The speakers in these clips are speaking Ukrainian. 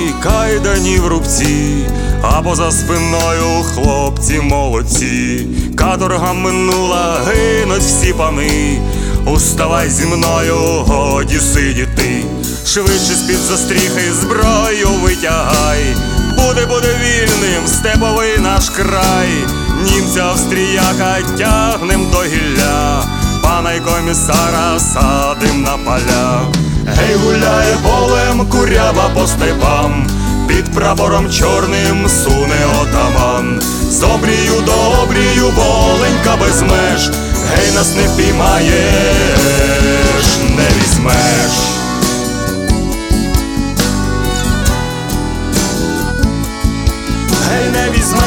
кайдані в рубці, а поза спиною хлопці молодці. Каторга минула, гинуть всі пани. Уставай зі мною, годі сидіти. Швидше з-під застріхи зброю витягай. Буде вільним степовий наш край. Німця австріяка тягнем до гілля, пана й комісара садим на поля. Гей, гуляє полем курява по степам, під прапором чорним суне отаман. З обрію до обрію воленька без меж. Гей, нас не впіймаєш, не візьмеш. Гей, не візьмеш.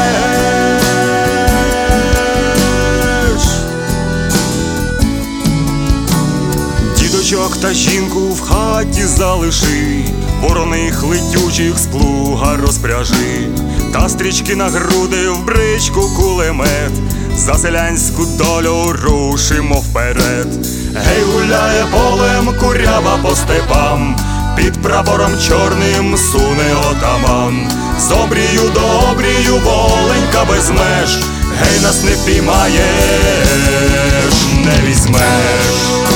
Діточок та жінку в хаті залиши, вороних летючих з плуга розпряжи, та стрічки на груди в бричку кулемет. За селянську долю рушимо вперед. Гей, гуляє полем курява по степам, під прапором чорним суне отаман. З обрію до обрію воленька без меж. Гей, нас не впіймаєш, не візьмеш.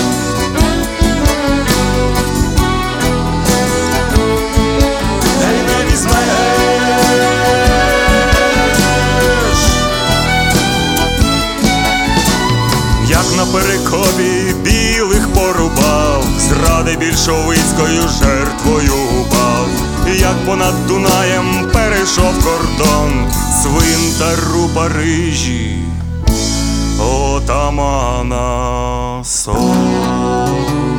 Гей, не візьмеш. Як на перекопі білих порубав, зради більшовицькою жертвою упав. Як понад Дунаєм перейшов кордон, цвинтар у Парижі отамана сон.